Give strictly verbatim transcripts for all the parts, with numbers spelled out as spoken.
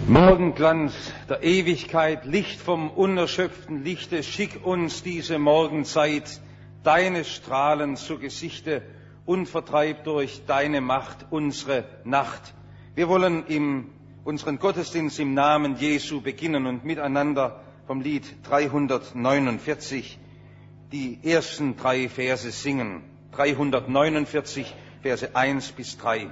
Morgenglanz der Ewigkeit, Licht vom unerschöpften Lichte, schick uns diese Morgenzeit deine Strahlen zu Gesichte und vertreib durch deine Macht unsere Nacht. Wir wollen im, unseren Gottesdienst im Namen Jesu beginnen und miteinander vom Lied dreihundertneunundvierzig die ersten drei Verse singen. dreihundertneunundvierzig, Verse eins bis drei.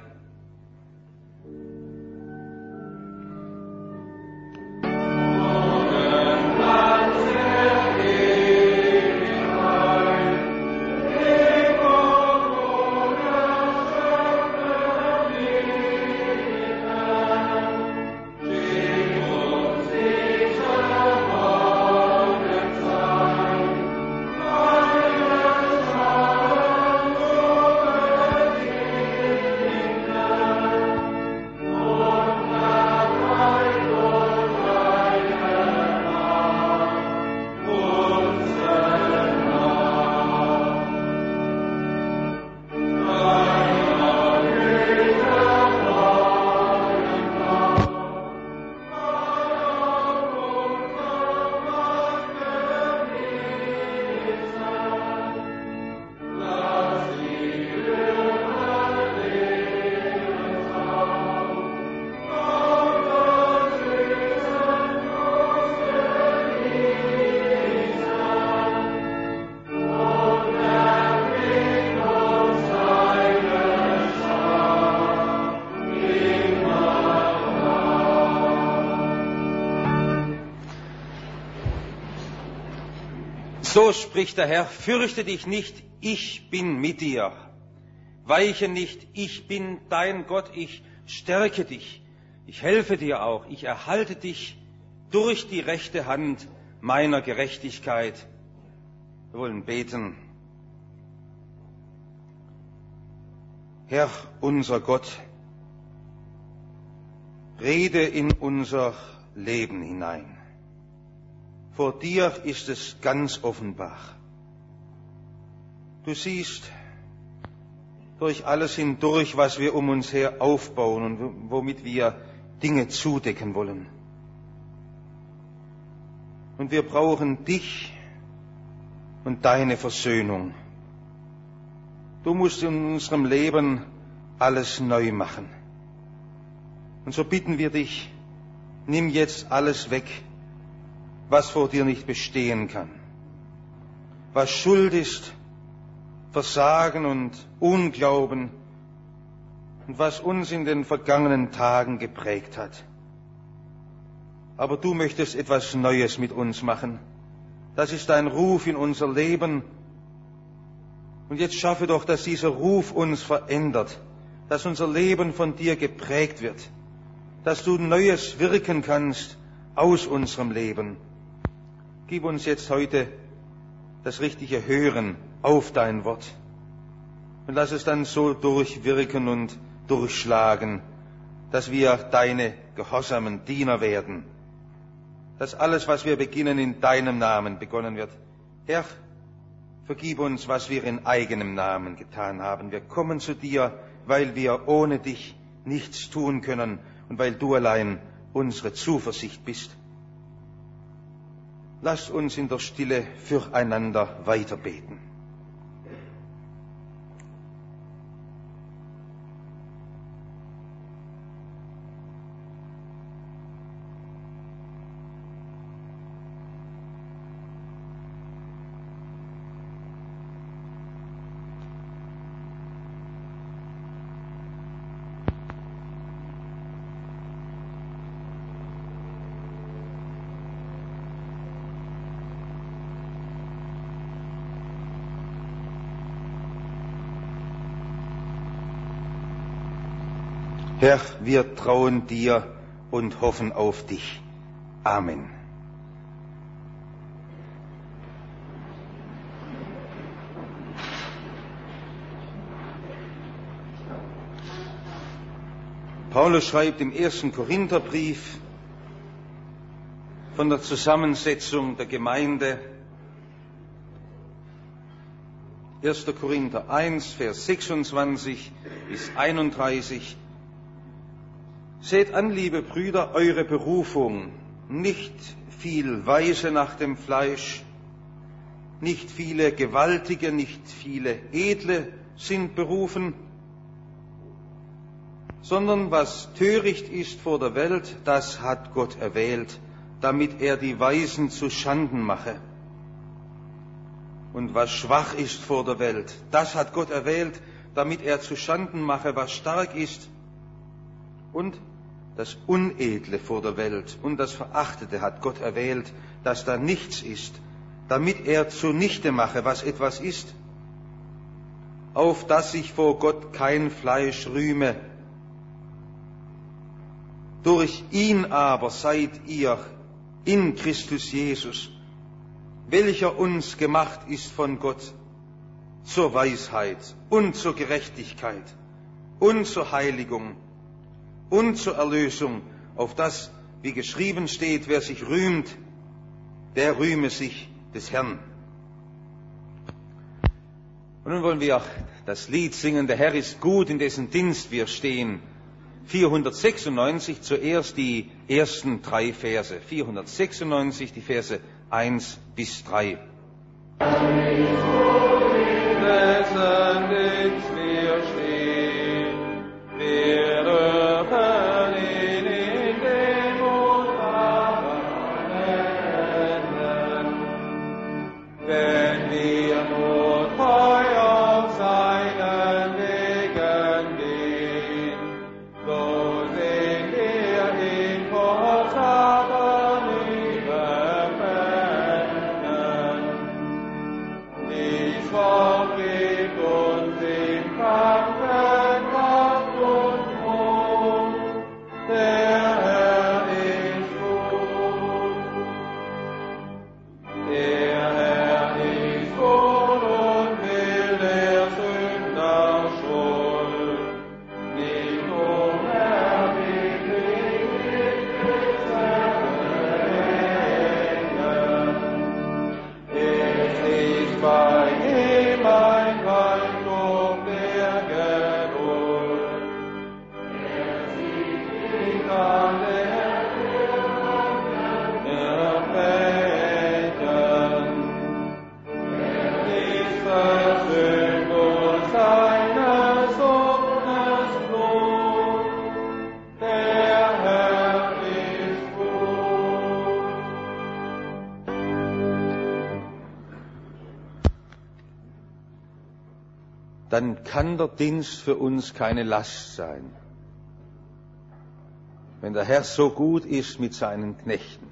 So spricht der Herr, fürchte dich nicht, ich bin mit dir. Weiche nicht, ich bin dein Gott, ich stärke dich. Ich helfe dir auch, ich erhalte dich durch die rechte Hand meiner Gerechtigkeit. Wir wollen beten. Herr, unser Gott, rede in unser Leben hinein. Vor dir ist es ganz offenbar. Du siehst durch alles hindurch, was wir um uns her aufbauen und womit wir Dinge zudecken wollen. Und wir brauchen dich und deine Versöhnung. Du musst in unserem Leben alles neu machen. Und so bitten wir dich, nimm jetzt alles weg, was vor dir nicht bestehen kann, was Schuld ist, Versagen und Unglauben und was uns in den vergangenen Tagen geprägt hat. Aber du möchtest etwas Neues mit uns machen. Das ist dein Ruf in unser Leben. Und jetzt schaffe doch, dass dieser Ruf uns verändert, dass unser Leben von dir geprägt wird, dass du Neues wirken kannst aus unserem Leben. Gib uns jetzt heute das richtige Hören auf dein Wort und lass es dann so durchwirken und durchschlagen, dass wir deine gehorsamen Diener werden, dass alles, was wir beginnen, in deinem Namen begonnen wird. Herr, vergib uns, was wir in eigenem Namen getan haben. Wir kommen zu dir, weil wir ohne dich nichts tun können und weil du allein unsere Zuversicht bist. Lasst uns in der Stille füreinander weiterbeten. Herr, wir trauen dir und hoffen auf dich. Amen. Paulus schreibt im ersten Korintherbrief von der Zusammensetzung der Gemeinde. erster Korinther eins, Vers sechsundzwanzig bis einunddreißig. Seht an, liebe Brüder, eure Berufung, nicht viel Weise nach dem Fleisch, nicht viele Gewaltige, nicht viele Edle sind berufen, sondern was töricht ist vor der Welt, das hat Gott erwählt, damit er die Weisen zu Schanden mache. Und was schwach ist vor der Welt, das hat Gott erwählt, damit er zu Schanden mache, was stark ist. Und das Unedle vor der Welt und das Verachtete hat Gott erwählt, dass da nichts ist, damit er zunichte mache, was etwas ist, auf dass sich vor Gott kein Fleisch rühme. Durch ihn aber seid ihr in Christus Jesus, welcher uns gemacht ist von Gott zur Weisheit und zur Gerechtigkeit und zur Heiligung und zur Erlösung, auf das, wie geschrieben steht, wer sich rühmt, der rühme sich des Herrn. Und nun wollen wir das Lied singen, der Herr ist gut, in dessen Dienst wir stehen. vierhundertsechsundneunzig, zuerst die ersten drei Verse. vierhundertsechsundneunzig, die Verse eins bis drei. Dessen Dienst wir stehen, wir dürfen ihn in Demut anwenden. Wenn wir nur treu auf seinen Wegen gehen, so sehen wir ihn vor Satan überwinden. Die Schwach gibt uns im Kampfe Kraft und Mut, der Herr ist gut. Der Herr ist gut und will der Sünder Schuld, nicht unerbittlich mit zerlegen. Es ist bei ihm ein Reichtum der Geduld. Er sieht nicht alle Verbrechen. Er ist versöhnt durch seines Sohnes Blut. Der Herr ist gut. Dann kann der Dienst für uns keine Last sein, wenn der Herr so gut ist mit seinen Knechten.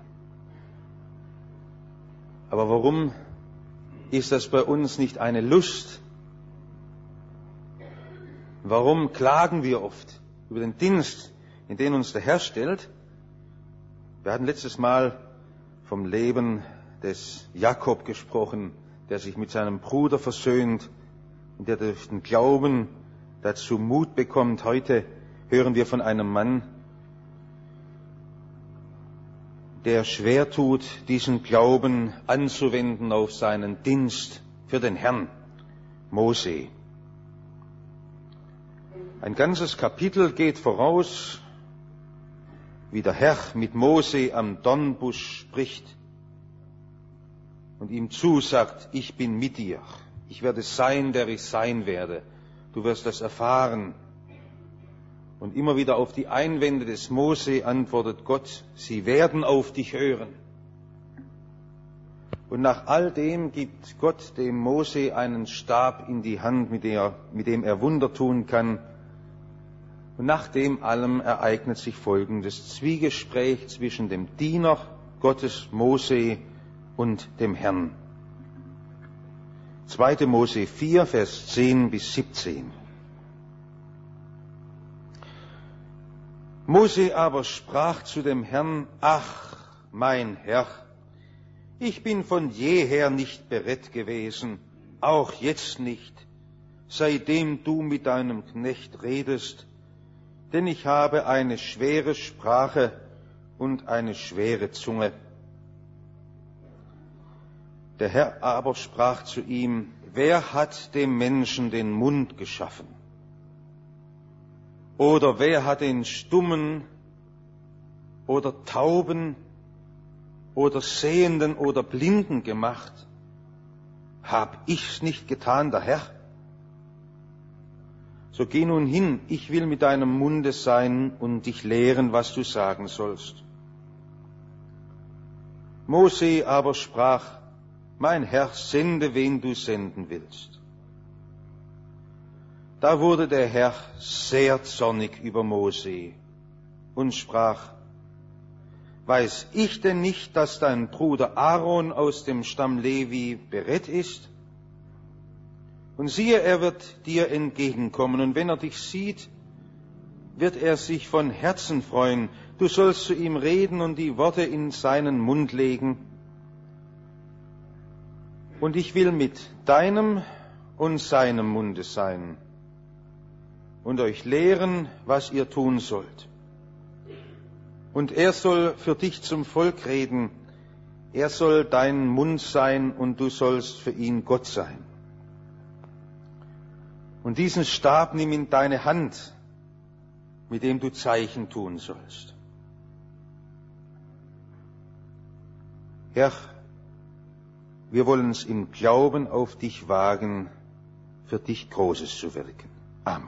Aber warum ist das bei uns nicht eine Lust? Warum klagen wir oft über den Dienst, in den uns der Herr stellt? Wir hatten letztes Mal vom Leben des Jakob gesprochen, der sich mit seinem Bruder versöhnt und der durch den Glauben dazu Mut bekommt. Heute hören wir von einem Mann, der schwer tut, diesen Glauben anzuwenden auf seinen Dienst für den Herrn, Mose. Ein ganzes Kapitel geht voraus, wie der Herr mit Mose am Dornbusch spricht und ihm zusagt, ich bin mit dir, ich werde sein, der ich sein werde, du wirst das erfahren. Und immer wieder auf die Einwände des Mose antwortet Gott, sie werden auf dich hören. Und nach all dem gibt Gott dem Mose einen Stab in die Hand, mit, der, mit dem er Wunder tun kann. Und nach dem allem ereignet sich folgendes Zwiegespräch zwischen dem Diener Gottes Mose und dem Herrn. zweiter Mose vier, Vers zehn bis siebzehn. Mose aber sprach zu dem Herrn, ach, mein Herr, ich bin von jeher nicht bereit gewesen, auch jetzt nicht, seitdem du mit deinem Knecht redest, denn ich habe eine schwere Sprache und eine schwere Zunge. Der Herr aber sprach zu ihm, wer hat dem Menschen den Mund geschaffen? Oder wer hat den Stummen oder Tauben oder Sehenden oder Blinden gemacht? Hab ich's nicht getan, der Herr? So geh nun hin, ich will mit deinem Munde sein und dich lehren, was du sagen sollst. Mose aber sprach, mein Herr, sende, wen du senden willst. Da wurde der Herr sehr zornig über Mose und sprach, weiß ich denn nicht, dass dein Bruder Aaron aus dem Stamm Levi berett ist? Und siehe, er wird dir entgegenkommen, und wenn er dich sieht, wird er sich von Herzen freuen. Du sollst zu ihm reden und die Worte in seinen Mund legen. Und ich will mit deinem und seinem Munde sein und euch lehren, was ihr tun sollt. Und er soll für dich zum Volk reden, er soll dein Mund sein und du sollst für ihn Gott sein. Und diesen Stab nimm in deine Hand, mit dem du Zeichen tun sollst. Herr, wir wollen es im Glauben auf dich wagen, für dich Großes zu wirken. Amen.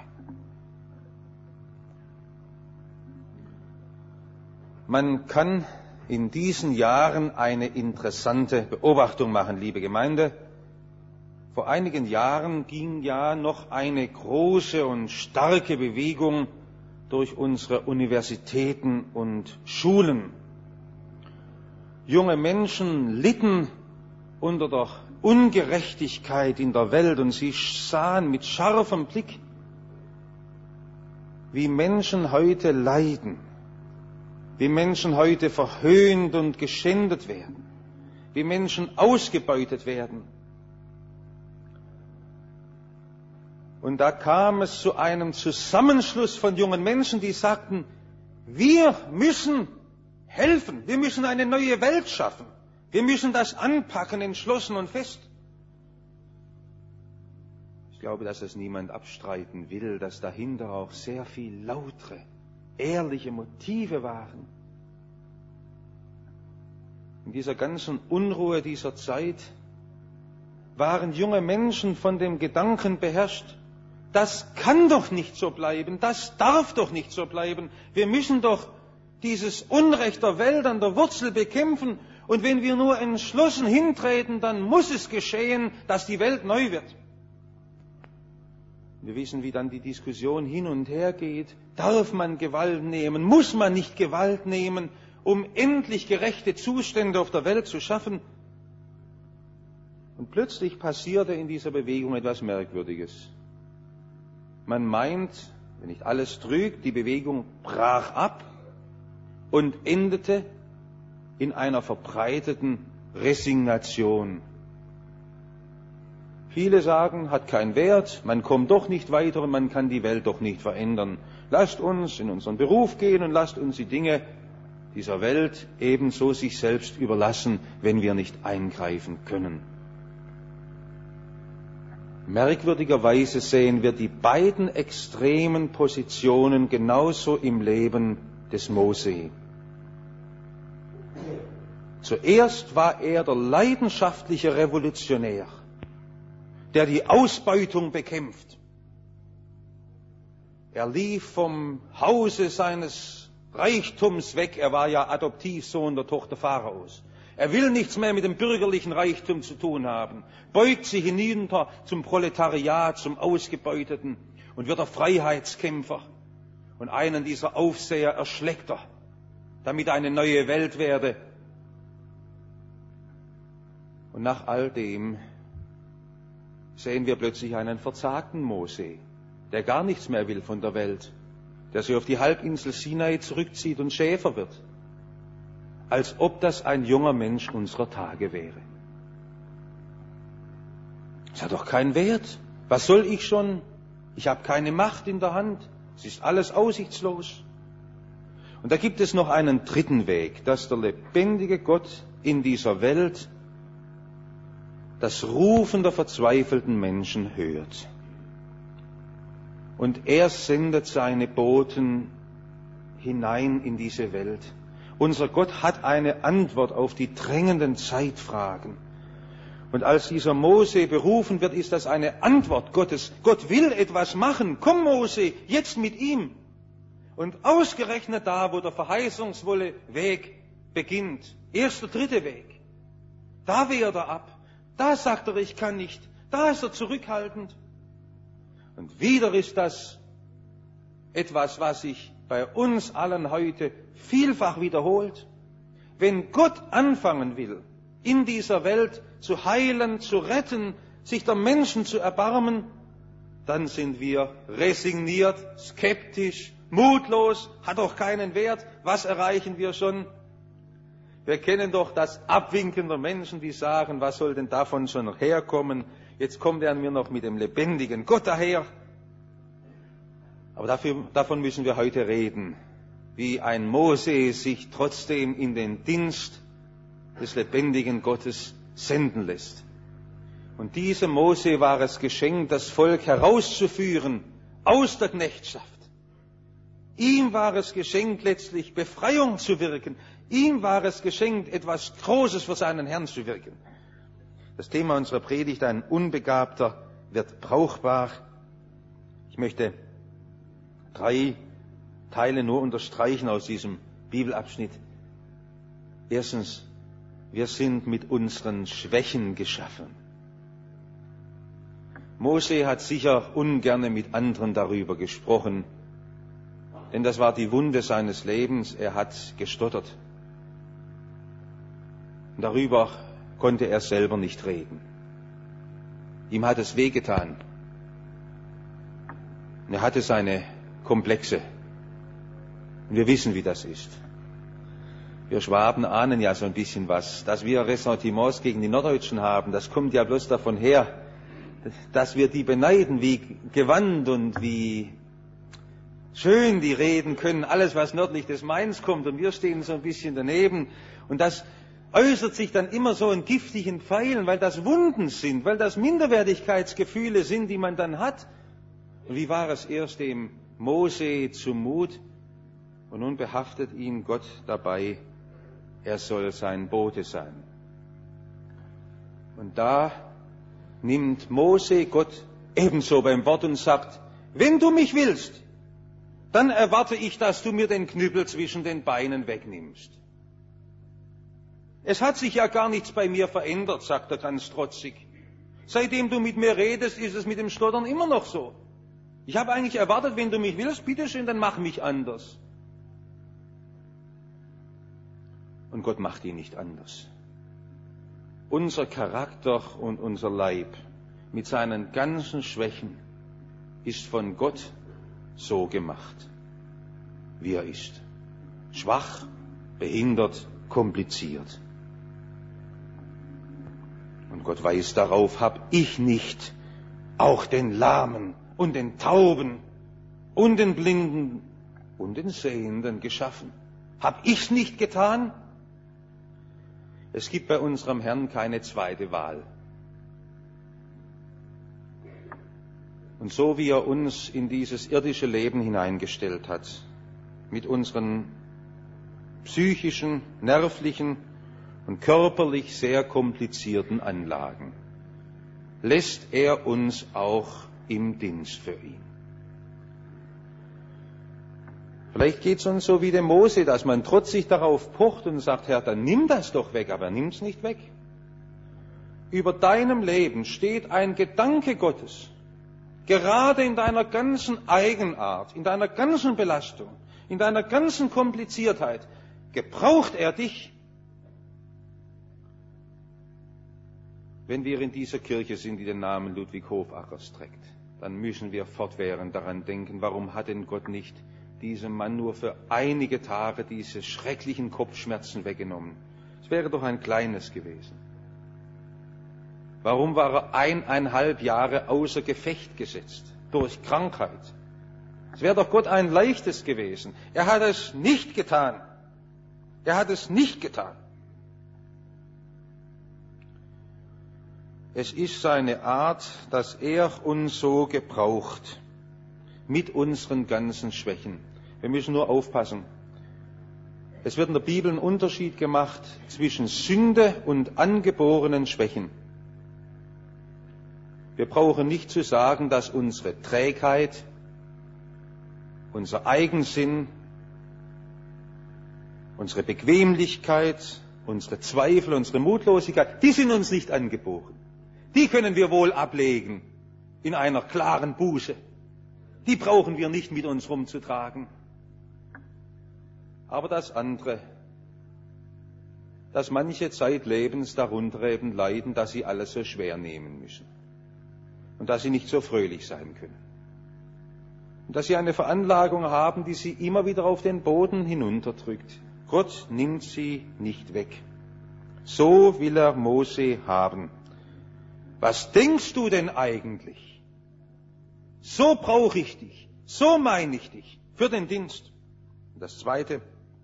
Man kann in diesen Jahren eine interessante Beobachtung machen, liebe Gemeinde. Vor einigen Jahren ging ja noch eine große und starke Bewegung durch unsere Universitäten und Schulen. Junge Menschen litten unter der Ungerechtigkeit in der Welt und sie sahen mit scharfem Blick, wie Menschen heute leiden, wie Menschen heute verhöhnt und geschändet werden, wie Menschen ausgebeutet werden. Und da kam es zu einem Zusammenschluss von jungen Menschen, die sagten, wir müssen helfen, wir müssen eine neue Welt schaffen, wir müssen das anpacken, entschlossen und fest. Ich glaube, dass es niemand abstreiten will, dass dahinter auch sehr viel lautere, ehrliche Motive waren. In dieser ganzen Unruhe dieser Zeit waren junge Menschen von dem Gedanken beherrscht, das kann doch nicht so bleiben, das darf doch nicht so bleiben. Wir müssen doch dieses Unrecht der Welt an der Wurzel bekämpfen. Und wenn wir nur entschlossen hintreten, dann muss es geschehen, dass die Welt neu wird. Wir wissen, wie dann die Diskussion hin und her geht. Darf man Gewalt nehmen? Muss man nicht Gewalt nehmen, um endlich gerechte Zustände auf der Welt zu schaffen? Und plötzlich passierte in dieser Bewegung etwas Merkwürdiges. Man meint, wenn nicht alles trügt, die Bewegung brach ab und endete in einer verbreiteten Resignation. Viele sagen, hat keinen Wert, man kommt doch nicht weiter und man kann die Welt doch nicht verändern. Lasst uns in unseren Beruf gehen und lasst uns die Dinge dieser Welt ebenso sich selbst überlassen, wenn wir nicht eingreifen können. Merkwürdigerweise sehen wir die beiden extremen Positionen genauso im Leben des Mose. Zuerst war er der leidenschaftliche Revolutionär, der die Ausbeutung bekämpft. Er lief vom Hause seines Reichtums weg, er war ja Adoptivsohn der Tochter Pharaos. Er will nichts mehr mit dem bürgerlichen Reichtum zu tun haben, beugt sich hinunter zum Proletariat, zum Ausgebeuteten und wird der Freiheitskämpfer. Und einen dieser Aufseher erschlägt er, damit eine neue Welt werde. Und nach all dem sehen wir plötzlich einen verzagten Mose, der gar nichts mehr will von der Welt, der sich auf die Halbinsel Sinai zurückzieht und Schäfer wird. Als ob das ein junger Mensch unserer Tage wäre. Es hat doch keinen Wert. Was soll ich schon? Ich habe keine Macht in der Hand. Es ist alles aussichtslos. Und da gibt es noch einen dritten Weg, dass der lebendige Gott in dieser Welt das Rufen der verzweifelten Menschen hört. Und er sendet seine Boten hinein in diese Welt. Unser Gott hat eine Antwort auf die drängenden Zeitfragen. Und als dieser Mose berufen wird, ist das eine Antwort Gottes. Gott will etwas machen. Komm, Mose, jetzt mit ihm. Und ausgerechnet da, wo der verheißungsvolle Weg beginnt, erster, dritte Weg, da wehrt er ab. Da sagt er, ich kann nicht. Da ist er zurückhaltend. Und wieder ist das etwas, was sich bei uns allen heute vielfach wiederholt. Wenn Gott anfangen will, in dieser Welt zu heilen, zu retten, sich der Menschen zu erbarmen, dann sind wir resigniert, skeptisch, mutlos, hat doch keinen Wert. Was erreichen wir schon? Wir kennen doch das Abwinken der Menschen, die sagen, was soll denn davon schon herkommen? Jetzt kommt er mir noch mit dem lebendigen Gott daher. Aber dafür, davon müssen wir heute reden, wie ein Mose sich trotzdem in den Dienst des lebendigen Gottes senden lässt. Und diesem Mose war es geschenkt, das Volk herauszuführen aus der Knechtschaft. Ihm war es geschenkt, letztlich Befreiung zu wirken. Ihm war es geschenkt, etwas Großes für seinen Herrn zu wirken. Das Thema unserer Predigt, ein Unbegabter wird brauchbar. Ich möchte drei Teile nur unterstreichen aus diesem Bibelabschnitt. Erstens, wir sind mit unseren Schwächen geschaffen. Mose hat sicher ungerne mit anderen darüber gesprochen, denn das war die Wunde seines Lebens. Er hat gestottert. Und darüber konnte er selber nicht reden. Ihm hat es wehgetan. Und er hatte seine Komplexe. Und wir wissen, wie das ist. Wir Schwaben ahnen ja so ein bisschen was. Dass wir Ressentiments gegen die Norddeutschen haben, das kommt ja bloß davon her, dass wir die beneiden, wie gewandt und wie schön die reden können. Alles, was nördlich des Mains kommt, und wir stehen so ein bisschen daneben. Und das äußert sich dann immer so in giftigen Pfeilen, weil das Wunden sind, weil das Minderwertigkeitsgefühle sind, die man dann hat. Und wie war es erst dem Mose zumut? Und nun behaftet ihn Gott dabei, er soll sein Bote sein. Und da nimmt Mose Gott ebenso beim Wort und sagt, wenn du mich willst, dann erwarte ich, dass du mir den Knüppel zwischen den Beinen wegnimmst. Es hat sich ja gar nichts bei mir verändert, sagt er ganz trotzig. Seitdem du mit mir redest, ist es mit dem Stottern immer noch so. Ich habe eigentlich erwartet, wenn du mich willst, bitteschön, dann mach mich anders. Und Gott macht ihn nicht anders. Unser Charakter und unser Leib mit seinen ganzen Schwächen ist von Gott so gemacht, wie er ist. Schwach, behindert, kompliziert. Und Gott weist darauf, hab ich nicht auch den Lahmen und den Tauben und den Blinden und den Sehenden geschaffen? Hab ich's nicht getan? Es gibt bei unserem Herrn keine zweite Wahl. Und so wie er uns in dieses irdische Leben hineingestellt hat, mit unseren psychischen, nervlichen und körperlich sehr komplizierten Anlagen, lässt er uns auch im Dienst für ihn. Vielleicht geht es uns so wie dem Mose, dass man trotzig darauf pocht und sagt, Herr, dann nimm das doch weg, aber nimm es nicht weg. Über deinem Leben steht ein Gedanke Gottes, gerade in deiner ganzen Eigenart, in deiner ganzen Belastung, in deiner ganzen Kompliziertheit, gebraucht er dich. Wenn wir in dieser Kirche sind, die den Namen Ludwig Hofackers trägt, dann müssen wir fortwährend daran denken, warum hat denn Gott nicht diesem Mann nur für einige Tage diese schrecklichen Kopfschmerzen weggenommen? Es wäre doch ein kleines gewesen. Warum war er eineinhalb Jahre außer Gefecht gesetzt? Durch Krankheit. Es wäre doch Gott ein leichtes gewesen. Er hat es nicht getan. Er hat es nicht getan. Es ist seine Art, dass er uns so gebraucht, mit unseren ganzen Schwächen. Wir müssen nur aufpassen. Es wird in der Bibel ein Unterschied gemacht zwischen Sünde und angeborenen Schwächen. Wir brauchen nicht zu sagen, dass unsere Trägheit, unser Eigensinn, unsere Bequemlichkeit, unsere Zweifel, unsere Mutlosigkeit, die sind uns nicht angeboren. Die können wir wohl ablegen in einer klaren Buße. Die brauchen wir nicht mit uns rumzutragen. Aber das andere, dass manche zeitlebens darunter eben leiden, dass sie alles so schwer nehmen müssen und dass sie nicht so fröhlich sein können. Und dass sie eine Veranlagung haben, die sie immer wieder auf den Boden hinunterdrückt. Gott nimmt sie nicht weg. So will er Mose haben. Was denkst du denn eigentlich? So brauche ich dich, so meine ich dich für den Dienst. Und das Zweite,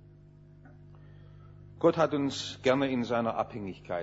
Gott hat uns gerne in seiner Abhängigkeit.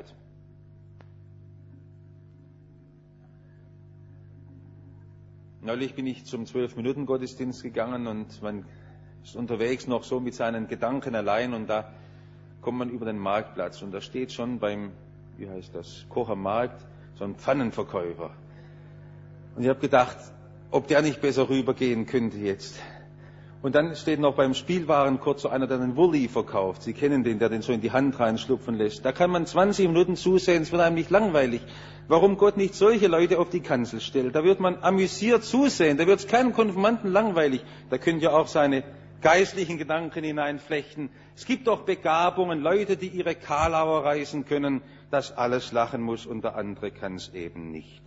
Neulich bin ich zum zwölf-Minuten-Gottesdienst gegangen und man ist unterwegs noch so mit seinen Gedanken allein und da kommt man über den Marktplatz und da steht schon beim, wie heißt das, Kocher Markt, so ein Pfannenverkäufer. Und ich habe gedacht, ob der nicht besser rübergehen könnte jetzt. Und dann steht noch beim Spielwarenkorb so einer, der den Wurli verkauft. Sie kennen den, der den so in die Hand reinschlupfen lässt. Da kann man zwanzig Minuten zusehen, es wird einem nicht langweilig. Warum Gott nicht solche Leute auf die Kanzel stellt? Da wird man amüsiert zusehen, da wird es keinem Konfirmanden langweilig. Da könnt ihr auch seine geistlichen Gedanken hineinflechten. Es gibt doch Begabungen, Leute, die ihre Kalauer reißen können, dass alles lachen muss und der andere kann es eben nicht.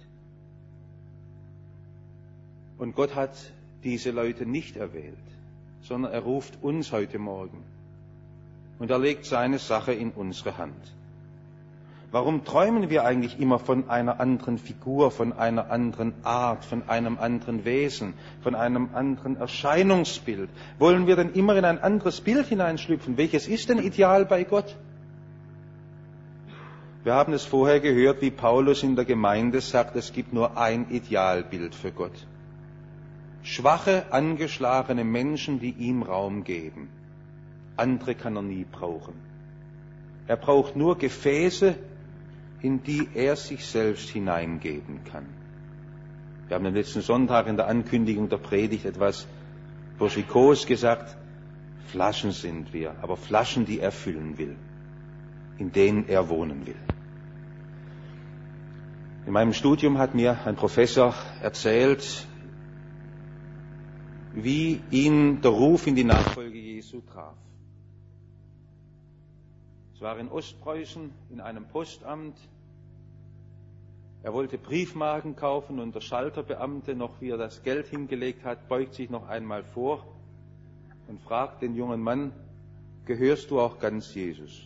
Und Gott hat diese Leute nicht erwählt, sondern er ruft uns heute Morgen und er legt seine Sache in unsere Hand. Warum träumen wir eigentlich immer von einer anderen Figur, von einer anderen Art, von einem anderen Wesen, von einem anderen Erscheinungsbild? Wollen wir denn immer in ein anderes Bild hineinschlüpfen? Welches ist denn ideal bei Gott? Wir haben es vorher gehört, wie Paulus in der Gemeinde sagt, es gibt nur ein Idealbild für Gott. Schwache, angeschlagene Menschen, die ihm Raum geben. Andere kann er nie brauchen. Er braucht nur Gefäße, in die er sich selbst hineingeben kann. Wir haben am letzten Sonntag in der Ankündigung der Predigt etwas burschikos gesagt, Flaschen sind wir, aber Flaschen, die er füllen will, in denen er wohnen will. In meinem Studium hat mir ein Professor erzählt, wie ihn der Ruf in die Nachfolge Jesu traf. Es war in Ostpreußen in einem Postamt. Er wollte Briefmarken kaufen und der Schalterbeamte, noch wie er das Geld hingelegt hat, beugt sich noch einmal vor und fragt den jungen Mann, gehörst du auch ganz Jesus?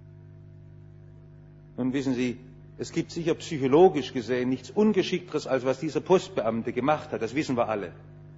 Nun wissen Sie, es gibt sicher psychologisch gesehen nichts Ungeschickteres, als was dieser Postbeamte gemacht hat. Das wissen wir alle.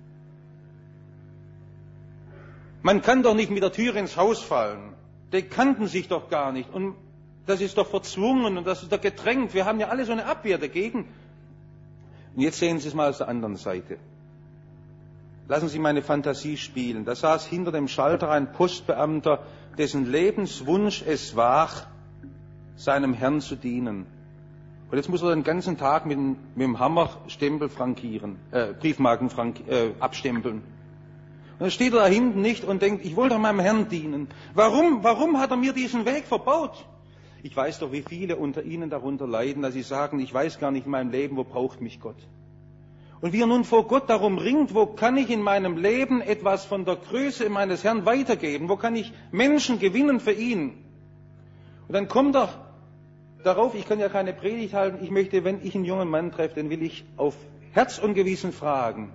Man kann doch nicht mit der Tür ins Haus fallen. Die kannten sich doch gar nicht. Und das ist doch verzwungen und das ist doch gedrängt. Wir haben ja alle so eine Abwehr dagegen. Und jetzt sehen Sie es mal aus der anderen Seite. Lassen Sie meine Fantasie spielen. Da saß hinter dem Schalter ein Postbeamter, dessen Lebenswunsch es war, seinem Herrn zu dienen. Und jetzt muss er den ganzen Tag mit, mit dem Hammer Stempel frankieren, äh, Briefmarken frank, äh, abstempeln. Und dann steht er da hinten nicht und denkt, ich wollte doch meinem Herrn dienen. Warum, warum hat er mir diesen Weg verbaut? Ich weiß doch, wie viele unter Ihnen darunter leiden, dass sie sagen, ich weiß gar nicht in meinem Leben, wo braucht mich Gott. Und wie er nun vor Gott darum ringt, wo kann ich in meinem Leben etwas von der Größe meines Herrn weitergeben? Wo kann ich Menschen gewinnen für ihn? Und dann kommt er darauf, ich kann ja keine Predigt halten, ich möchte, wenn ich einen jungen Mann treffe, den will ich auf Herz und Gewissen fragen.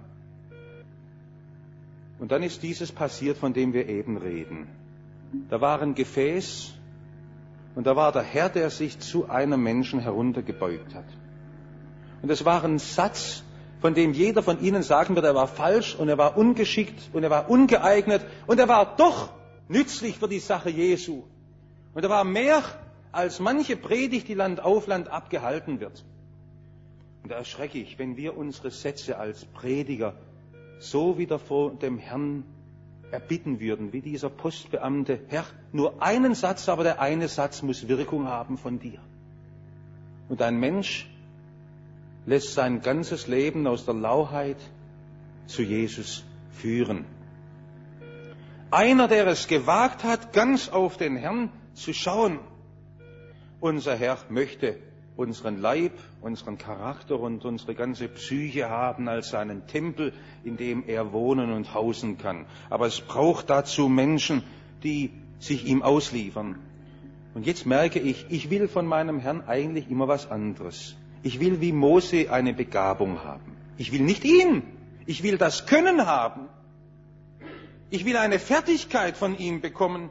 Und dann ist dieses passiert, von dem wir eben reden. Da war ein Gefäß und da war der Herr, der sich zu einem Menschen heruntergebeugt hat. Und es war ein Satz, von dem jeder von Ihnen sagen wird, er war falsch und er war ungeschickt und er war ungeeignet und er war doch nützlich für die Sache Jesu. Und er war mehr als manche Predigt, die Land auf Land abgehalten wird. Und da erschrecke ich, wenn wir unsere Sätze als Prediger so wieder vor dem Herrn erbitten würden, wie dieser Postbeamte, Herr, nur einen Satz, aber der eine Satz muss Wirkung haben von dir. Und ein Mensch lässt sein ganzes Leben aus der Lauheit zu Jesus führen. Einer, der es gewagt hat, ganz auf den Herrn zu schauen. Unser Herr möchte unseren Leib, unseren Charakter und unsere ganze Psyche haben als seinen Tempel, in dem er wohnen und hausen kann. Aber es braucht dazu Menschen, die sich ihm ausliefern. Und jetzt merke ich, ich will von meinem Herrn eigentlich immer was anderes. Ich will wie Mose eine Begabung haben. Ich will nicht ihn, ich will das Können haben. Ich will eine Fertigkeit von ihm bekommen.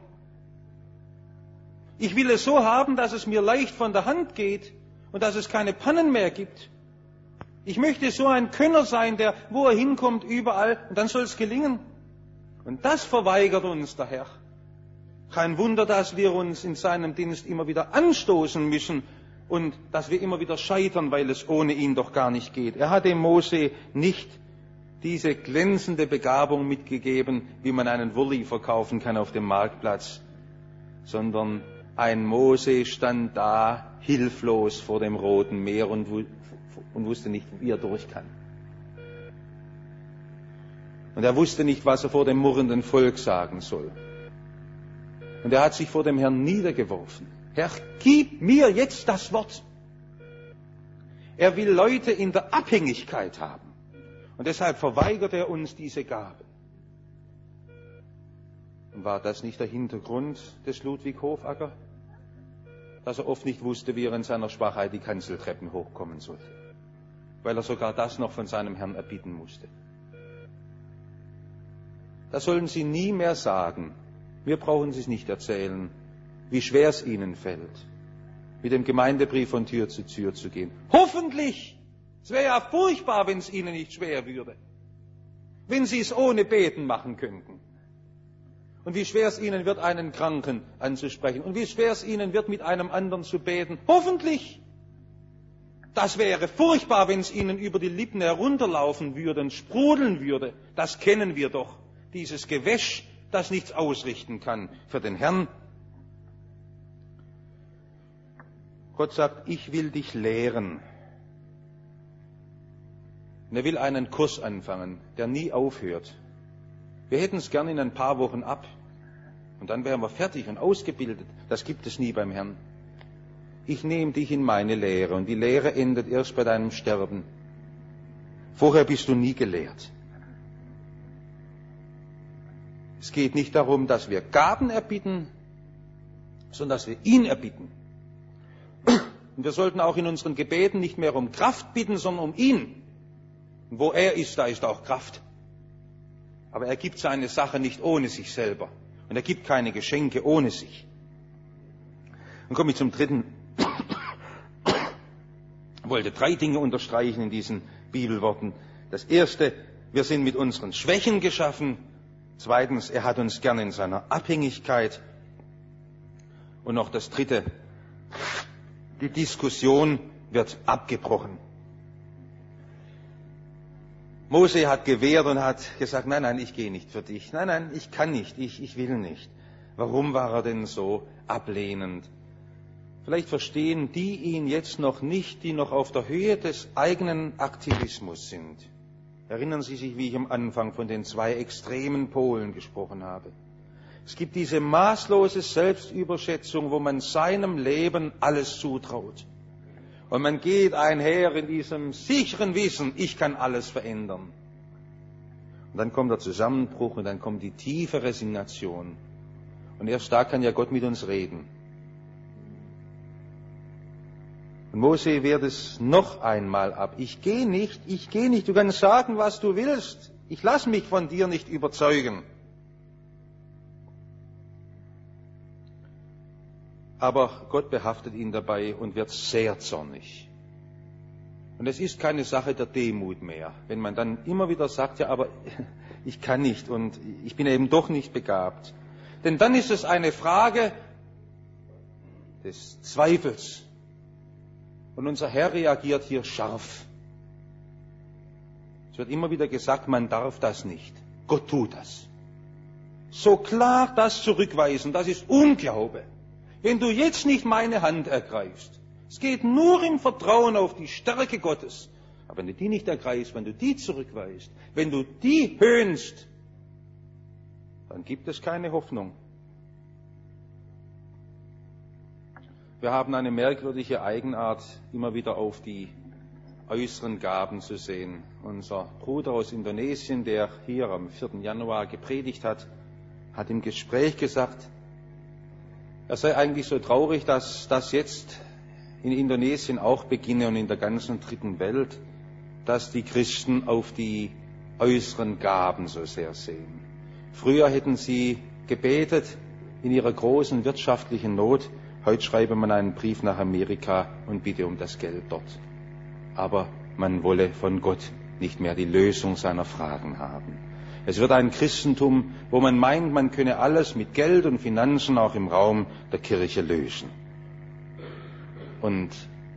Ich will es so haben, dass es mir leicht von der Hand geht und dass es keine Pannen mehr gibt. Ich möchte so ein Könner sein, der, wo er hinkommt, überall, und dann soll es gelingen. Und das verweigert uns der Herr. Kein Wunder, dass wir uns in seinem Dienst immer wieder anstoßen müssen und dass wir immer wieder scheitern, weil es ohne ihn doch gar nicht geht. Er hat dem Mose nicht diese glänzende Begabung mitgegeben, wie man einen Wurli verkaufen kann auf dem Marktplatz, sondern ein Mose stand da, hilflos vor dem Roten Meer und, und wusste nicht, wie er durch kann. Und er wusste nicht, was er vor dem murrenden Volk sagen soll. Und er hat sich vor dem Herrn niedergeworfen. Herr, gib mir jetzt das Wort. Er will Leute in der Abhängigkeit haben. Und deshalb verweigert er uns diese Gabe. Und war das nicht der Hintergrund des Ludwig Hofacker? Dass er oft nicht wusste, wie er in seiner Schwachheit die Kanzeltreppen hochkommen sollte. Weil er sogar das noch von seinem Herrn erbitten musste. Da sollen Sie nie mehr sagen, mir brauchen Sie es nicht erzählen, wie schwer es Ihnen fällt, mit dem Gemeindebrief von Tür zu Tür zu gehen. Hoffentlich! Es wäre ja furchtbar, wenn es Ihnen nicht schwer würde. Wenn Sie es ohne Beten machen könnten. Und wie schwer es Ihnen wird, einen Kranken anzusprechen. Und wie schwer es Ihnen wird, mit einem anderen zu beten. Hoffentlich! Das wäre furchtbar, wenn es Ihnen über die Lippen herunterlaufen würde und sprudeln würde. Das kennen wir doch. Dieses Gewäsch, das nichts ausrichten kann für den Herrn. Gott sagt, ich will dich lehren. Und er will einen Kurs anfangen, der nie aufhört. Wir hätten es gern in ein paar Wochen ab. Und dann wären wir fertig und ausgebildet. Das gibt es nie beim Herrn. Ich nehme dich in meine Lehre. Und die Lehre endet erst bei deinem Sterben. Vorher bist du nie gelehrt. Es geht nicht darum, dass wir Gaben erbitten, sondern dass wir ihn erbitten. Und wir sollten auch in unseren Gebeten nicht mehr um Kraft bitten, sondern um ihn. Und wo er ist, da ist auch Kraft. Aber er gibt seine Sache nicht ohne sich selber. Und er gibt keine Geschenke ohne sich. Dann komme ich zum dritten. Ich wollte drei Dinge unterstreichen in diesen Bibelworten. Das erste, wir sind mit unseren Schwächen geschaffen. Zweitens, er hat uns gern in seiner Abhängigkeit. Und noch das dritte, die Diskussion wird abgebrochen. Mose hat gewehrt und hat gesagt, nein, nein, ich gehe nicht für dich. Nein, nein, ich kann nicht, ich, ich will nicht. Warum war er denn so ablehnend? Vielleicht verstehen die ihn jetzt noch nicht, die noch auf der Höhe des eigenen Aktivismus sind. Erinnern Sie sich, wie ich am Anfang von den zwei extremen Polen gesprochen habe. Es gibt diese maßlose Selbstüberschätzung, wo man seinem Leben alles zutraut. Und man geht einher in diesem sicheren Wissen, ich kann alles verändern. Und dann kommt der Zusammenbruch und dann kommt die tiefe Resignation. Und erst da kann ja Gott mit uns reden. Und Mose wehrt es noch einmal ab. Ich gehe nicht, ich gehe nicht. Du kannst sagen, was du willst. Ich lasse mich von dir nicht überzeugen. Aber Gott behaftet ihn dabei und wird sehr zornig. Und es ist keine Sache der Demut mehr, wenn man dann immer wieder sagt, ja, aber ich kann nicht und ich bin eben doch nicht begabt. Denn dann ist es eine Frage des Zweifels. Und unser Herr reagiert hier scharf. Es wird immer wieder gesagt, man darf das nicht. Gott tut das. so klar das zurückweisen, das ist Unglaube. Wenn du jetzt nicht meine Hand ergreifst, es geht nur im Vertrauen auf die Stärke Gottes. Aber wenn du die nicht ergreifst, wenn du die zurückweist, wenn du die höhnst, dann gibt es keine Hoffnung. Wir haben eine merkwürdige Eigenart, immer wieder auf die äußeren Gaben zu sehen. Unser Bruder aus Indonesien, der hier am vierten Januar gepredigt hat, hat im Gespräch gesagt, er sei eigentlich so traurig, dass das jetzt in Indonesien auch beginne und in der ganzen dritten Welt, dass die Christen auf die äußeren Gaben so sehr sehen. Früher hätten sie gebetet in ihrer großen wirtschaftlichen Not. Heute schreibe man einen Brief nach Amerika und bitte um das Geld dort. Aber man wolle von Gott nicht mehr die Lösung seiner Fragen haben. Es wird ein Christentum, wo man meint, man könne alles mit Geld und Finanzen auch im Raum der Kirche lösen. Und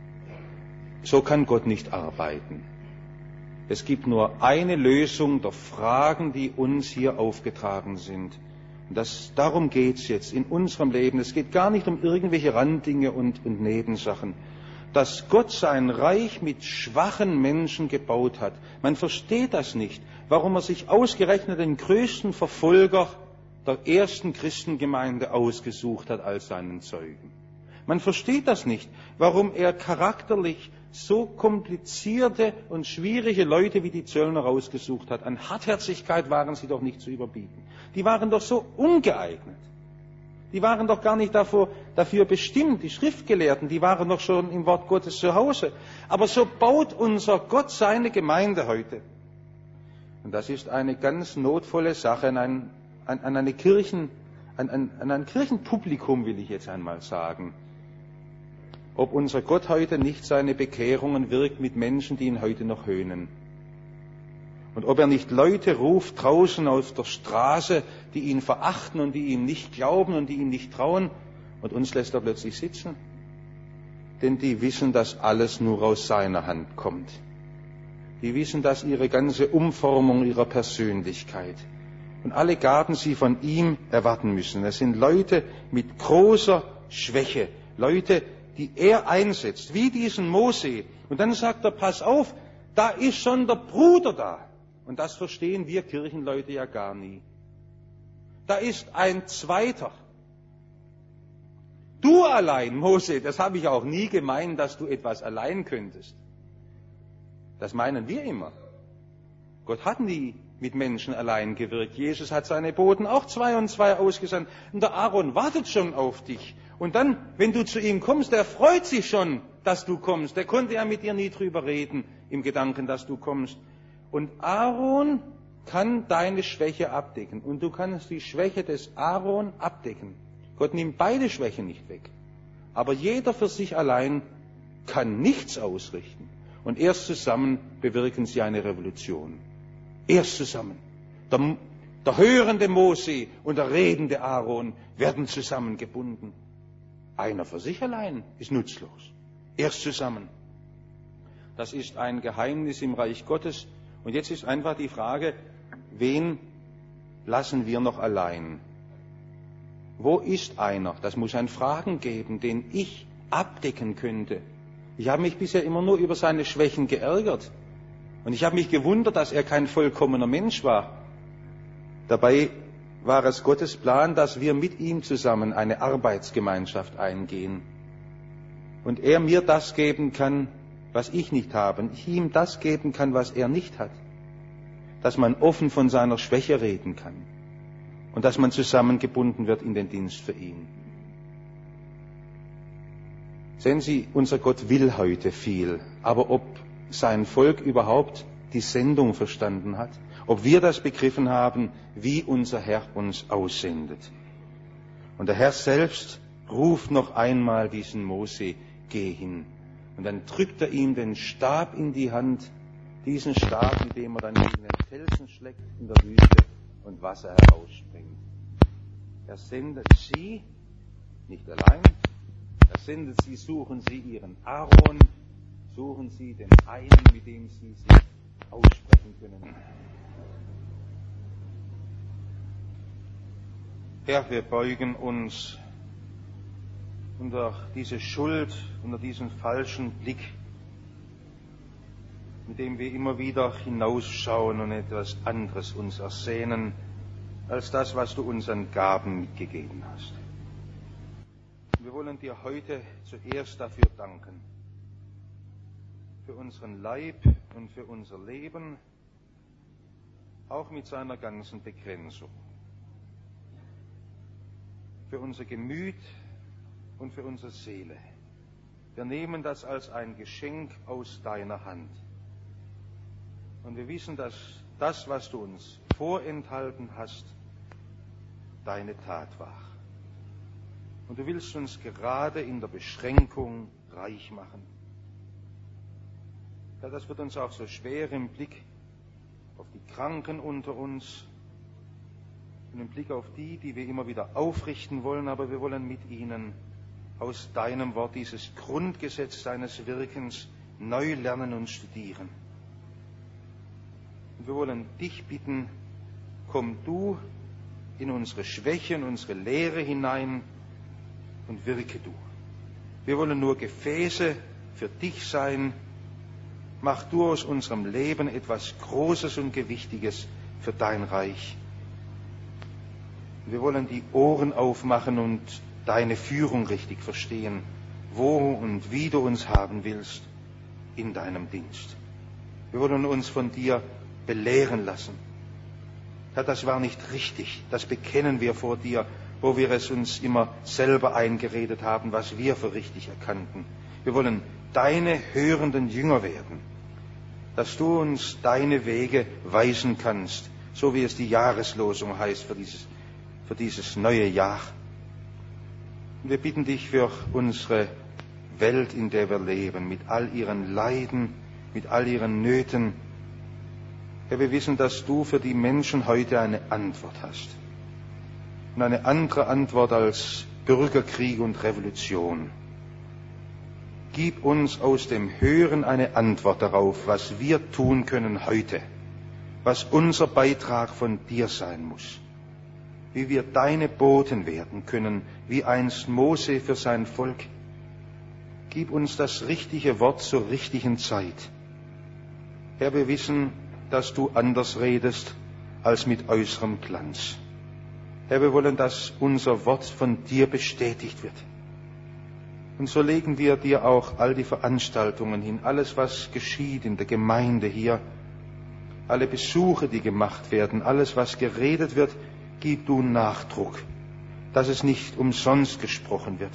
so kann Gott nicht arbeiten. Es gibt nur eine Lösung der Fragen, die uns hier aufgetragen sind. Und das, darum geht es jetzt in unserem Leben. Es geht gar nicht um irgendwelche Randdinge und, und Nebensachen. Dass Gott sein Reich mit schwachen Menschen gebaut hat. Man versteht das nicht, warum er sich ausgerechnet den größten Verfolger der ersten Christengemeinde ausgesucht hat als seinen Zeugen. Man versteht das nicht, warum er charakterlich so komplizierte und schwierige Leute wie die Zöllner ausgesucht hat. An Hartherzigkeit waren sie doch nicht zu überbieten. Die waren doch so ungeeignet. Die waren doch gar nicht dafür, dafür bestimmt, die Schriftgelehrten, die waren doch schon im Wort Gottes zu Hause. Aber so baut unser Gott seine Gemeinde heute. Und das ist eine ganz notvolle Sache an ein, an, an eine Kirchen, an, an, an ein Kirchenpublikum, will ich jetzt einmal sagen. Ob unser Gott heute nicht seine Bekehrungen wirkt mit Menschen, die ihn heute noch höhnen. Und ob er nicht Leute ruft draußen auf der Straße, die ihn verachten und die ihm nicht glauben und die ihm nicht trauen, und uns lässt er plötzlich sitzen. Denn die wissen, dass alles nur aus seiner Hand kommt. Die wissen, dass ihre ganze Umformung ihrer Persönlichkeit und alle Gaben sie von ihm erwarten müssen. Es sind Leute mit großer Schwäche, Leute, die er einsetzt, wie diesen Mose. Und dann sagt er, pass auf, da ist schon der Bruder da. Und das verstehen wir Kirchenleute ja gar nie. Da ist ein Zweiter. Du allein, Mose, das habe ich auch nie gemeint, dass du etwas allein könntest. Das meinen wir immer. Gott hat nie mit Menschen allein gewirkt. Jesus hat seine Boten auch zwei und zwei ausgesandt. Und der Aaron wartet schon auf dich. Und dann, wenn du zu ihm kommst, der freut sich schon, dass du kommst. Der konnte ja mit dir nie drüber reden, im Gedanken, dass du kommst. Und Aaron kann deine Schwäche abdecken. Und du kannst die Schwäche des Aaron abdecken. Gott nimmt beide Schwächen nicht weg. Aber jeder für sich allein kann nichts ausrichten. Und erst zusammen bewirken sie eine Revolution. Erst zusammen. Der, der hörende Mose und der redende Aaron werden zusammengebunden. Einer für sich allein ist nutzlos. Erst zusammen. Das ist ein Geheimnis im Reich Gottes. Und jetzt ist einfach die Frage, wen lassen wir noch allein? Wo ist einer? Das muss ein Fragen geben, den ich abdecken könnte. Ich habe mich bisher immer nur über seine Schwächen geärgert. Und ich habe mich gewundert, dass er kein vollkommener Mensch war. Dabei war es Gottes Plan, dass wir mit ihm zusammen eine Arbeitsgemeinschaft eingehen. Und er mir das geben kann, was ich nicht habe. Und ich ihm das geben kann, was er nicht hat. Dass man offen von seiner Schwäche reden kann. Und dass man zusammengebunden wird in den Dienst für ihn. Sehen Sie, unser Gott will heute viel. Aber ob sein Volk überhaupt die Sendung verstanden hat, ob wir das begriffen haben, wie unser Herr uns aussendet. Und der Herr selbst ruft noch einmal diesen Mose, geh hin. Und dann drückt er ihm den Stab in die Hand, diesen Stab, mit dem er dann gegen den Felsen schlägt in der Wüste und Wasser herausspringt. Er sendet sie, nicht allein, er sendet sie, suchen sie ihren Aaron, suchen sie den einen, mit dem sie sich aussprechen können. Herr, wir beugen uns unter diese Schuld, unter diesen falschen Blick, mit dem wir immer wieder hinausschauen und etwas anderes uns ersehnen, als das, was du uns an Gaben mitgegeben hast. Wir wollen dir heute zuerst dafür danken, für unseren Leib und für unser Leben, auch mit seiner ganzen Begrenzung, für unser Gemüt und für unsere Seele. Wir nehmen das als ein Geschenk aus deiner Hand. Und wir wissen, dass das, was du uns vorenthalten hast, deine Tat war. Und du willst uns gerade in der Beschränkung reich machen. Ja, das wird uns auch so schwer im Blick auf die Kranken unter uns und im Blick auf die, die wir immer wieder aufrichten wollen, aber wir wollen mit ihnen aus deinem Wort dieses Grundgesetz deines Wirkens neu lernen und studieren. Und wir wollen dich bitten, komm du in unsere Schwäche, in unsere Lehre hinein und wirke du. Wir wollen nur Gefäße für dich sein. Mach du aus unserem Leben etwas Großes und Gewichtiges für dein Reich. Wir wollen die Ohren aufmachen und deine Führung richtig verstehen, wo und wie du uns haben willst in deinem Dienst. Wir wollen uns von dir belehren lassen. Herr, das war nicht richtig, das bekennen wir vor dir, wo wir es uns immer selber eingeredet haben, was wir für richtig erkannten. Wir wollen deine hörenden Jünger werden, dass du uns deine Wege weisen kannst, so wie es die Jahreslosung heißt für dieses, für dieses neue Jahr. Und wir bitten dich für unsere Welt, in der wir leben, mit all ihren Leiden, mit all ihren Nöten. Herr, wir wissen, dass du für die Menschen heute eine Antwort hast. Und eine andere Antwort als Bürgerkrieg und Revolution. Gib uns aus dem Hören eine Antwort darauf, was wir tun können heute, was unser Beitrag von dir sein muss, wie wir deine Boten werden können, wie einst Mose für sein Volk. Gib uns das richtige Wort zur richtigen Zeit. Herr, wir wissen, dass du anders redest als mit äußerem Glanz. Herr, wir wollen, dass unser Wort von dir bestätigt wird. Und so legen wir dir auch all die Veranstaltungen hin, alles, was geschieht in der Gemeinde hier, alle Besuche, die gemacht werden, alles, was geredet wird, gib du Nachdruck, dass es nicht umsonst gesprochen wird.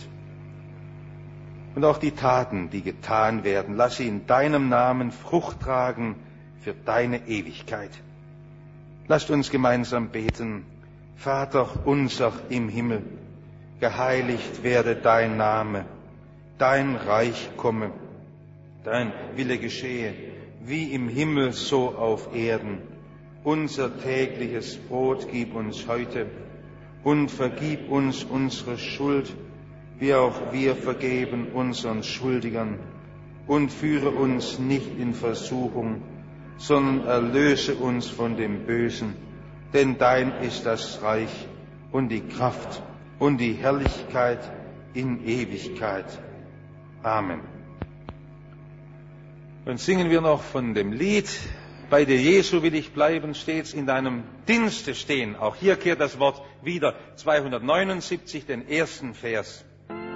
Und auch die Taten, die getan werden, lass sie in deinem Namen Frucht tragen für deine Ewigkeit. Lasst uns gemeinsam beten. Vater unser im Himmel, geheiligt werde dein Name, dein Reich komme, dein Wille geschehe, wie im Himmel so auf Erden. Unser tägliches Brot gib uns heute und vergib uns unsere Schuld, wie auch wir vergeben unseren Schuldigern. Und führe uns nicht in Versuchung, sondern erlöse uns von dem Bösen. Denn dein ist das Reich und die Kraft und die Herrlichkeit in Ewigkeit. Amen. Und singen wir noch von dem Lied, bei dir Jesu will ich bleiben, stets in deinem Dienste stehen. Auch hier kehrt das Wort wieder, zweihundertneunundsiebzig, den ersten Vers.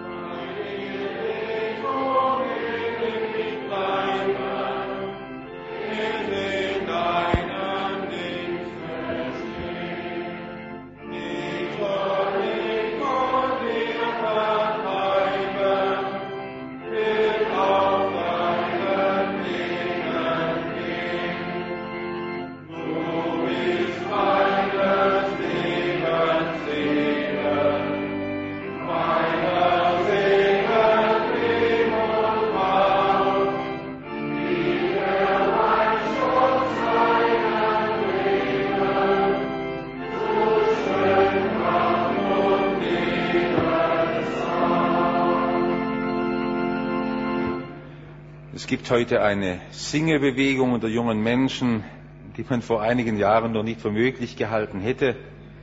Es gibt heute eine Singebewegung unter jungen Menschen, die man vor einigen Jahren noch nicht für möglich gehalten hätte.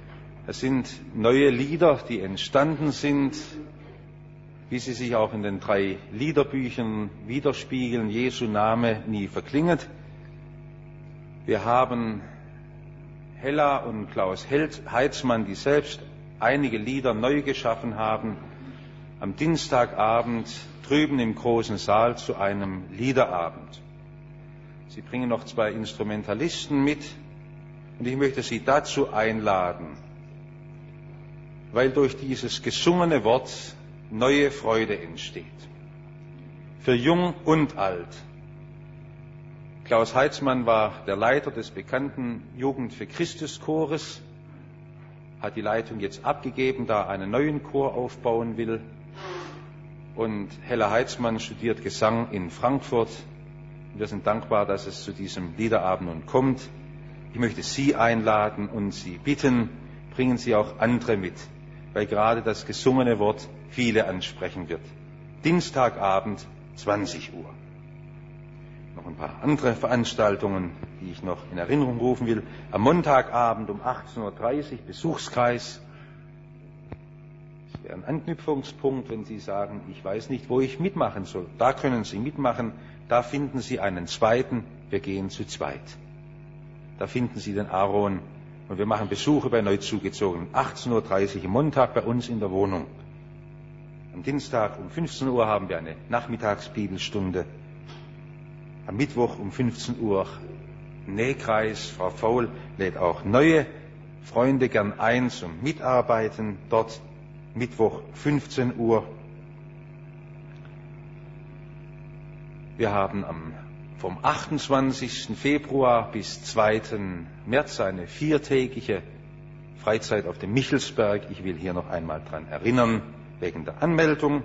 Es sind neue Lieder, die entstanden sind, wie sie sich auch in den drei Liederbüchern widerspiegeln. Jesu Name nie verklinget. Wir haben Hella und Klaus Heitzmann, die selbst einige Lieder neu geschaffen haben, am Dienstagabend drüben im großen Saal zu einem Liederabend. Sie bringen noch zwei Instrumentalisten mit und ich möchte Sie dazu einladen, weil durch dieses gesungene Wort neue Freude entsteht. Für Jung und Alt. Klaus Heitzmann war der Leiter des bekannten Jugend für Christus Chores, hat die Leitung jetzt abgegeben, da er einen neuen Chor aufbauen will. Und Hella Heitzmann studiert Gesang in Frankfurt. Wir sind dankbar, dass es zu diesem Liederabend nun kommt. Ich möchte Sie einladen und Sie bitten, bringen Sie auch andere mit, weil gerade das gesungene Wort viele ansprechen wird. Dienstagabend, zwanzig Uhr. Noch ein paar andere Veranstaltungen, die ich noch in Erinnerung rufen will. Am Montagabend um achtzehn Uhr dreißig Besuchskreis. Das wäre ein Anknüpfungspunkt, wenn Sie sagen, ich weiß nicht, wo ich mitmachen soll. Da können Sie mitmachen, da finden Sie einen zweiten, wir gehen zu zweit. Da finden Sie den Aaron und wir machen Besuche bei Neuzugezogenen. achtzehn Uhr dreißig am Montag bei uns in der Wohnung. Am Dienstag um fünfzehn Uhr haben wir eine Nachmittagsbibelstunde. Am Mittwoch um fünfzehn Uhr Nähkreis. Frau Faul lädt auch neue Freunde gern ein zum Mitarbeiten. Dort Mittwoch fünfzehn Uhr. Wir haben am, vom achtundzwanzigsten Februar bis zweiten März eine viertägige Freizeit auf dem Michelsberg. Ich will hier noch einmal dran erinnern, wegen der Anmeldung.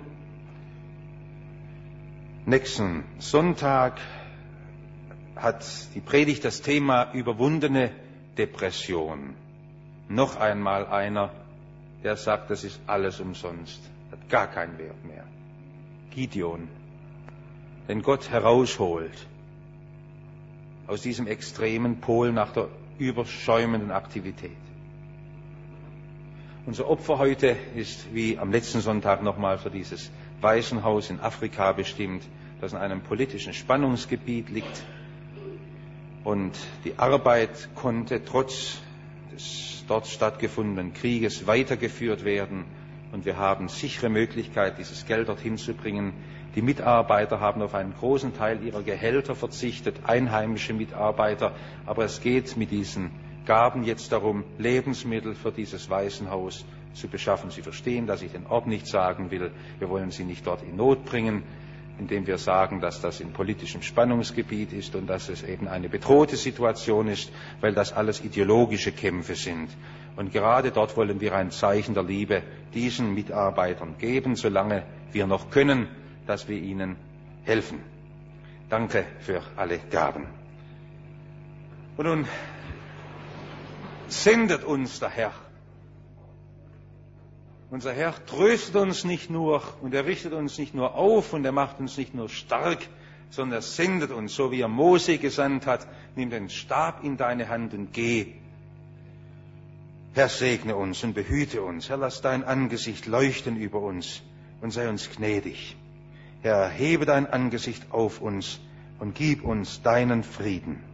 Nächsten Sonntag hat die Predigt das Thema überwundene Depression. Noch einmal einer, der sagt, das ist alles umsonst, hat gar keinen Wert mehr. Gideon, den Gott herausholt aus diesem extremen Pol nach der überschäumenden Aktivität. Unser Opfer heute ist wie am letzten Sonntag nochmal für dieses Waisenhaus in Afrika bestimmt, das in einem politischen Spannungsgebiet liegt. Und die Arbeit konnte trotz des dort stattgefundenen Krieges weitergeführt werden. Und wir haben sichere Möglichkeit, dieses Geld dorthin zu bringen. Die Mitarbeiter haben auf einen großen Teil ihrer Gehälter verzichtet, einheimische Mitarbeiter. Aber es geht mit diesen Gaben jetzt darum, Lebensmittel für dieses Waisenhaus zu beschaffen. Sie verstehen, dass ich den Ort nicht sagen will. Wir wollen sie nicht dort in Not bringen, indem wir sagen, dass das in politischem Spannungsgebiet ist und dass es eben eine bedrohte Situation ist, weil das alles ideologische Kämpfe sind. Und gerade dort wollen wir ein Zeichen der Liebe diesen Mitarbeitern geben, solange wir noch können, dass wir ihnen helfen. Danke für alle Gaben. Und nun sendet uns der Herr. Unser Herr tröstet uns nicht nur und er richtet uns nicht nur auf und er macht uns nicht nur stark, sondern er sendet uns, so wie er Mose gesandt hat, nimm den Stab in deine Hand und geh. Herr, segne uns und behüte uns. Herr, lass dein Angesicht leuchten über uns und sei uns gnädig. Herr, hebe dein Angesicht auf uns und gib uns deinen Frieden.